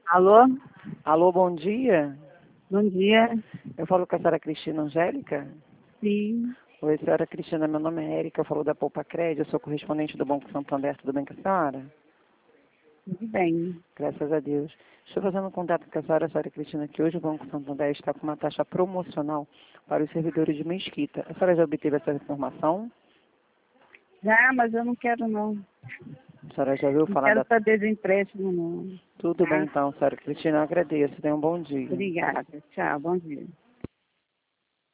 Alô? Alô, bom dia. Bom dia. Eu falo com a senhora Cristina Angélica. Sim. Oi, senhora Cristina, meu nome é Érica, eu falo da Poupa Crédito, eu sou correspondente do Banco Santander, tudo bem com a senhora? Tudo bem. Graças a Deus. Estou fazendo um contato com a senhora Cristina, que hoje o Banco Santander está com uma taxa promocional para os servidores de Mesquita. A senhora já obteve essa informação? Já, mas eu não quero não. A senhora já ouviu Não falar quero da... saber do empréstimo não. Tudo bem Tá? então, senhora Cristina, eu agradeço. Tenha um bom dia. Obrigada. Tchau, bom dia.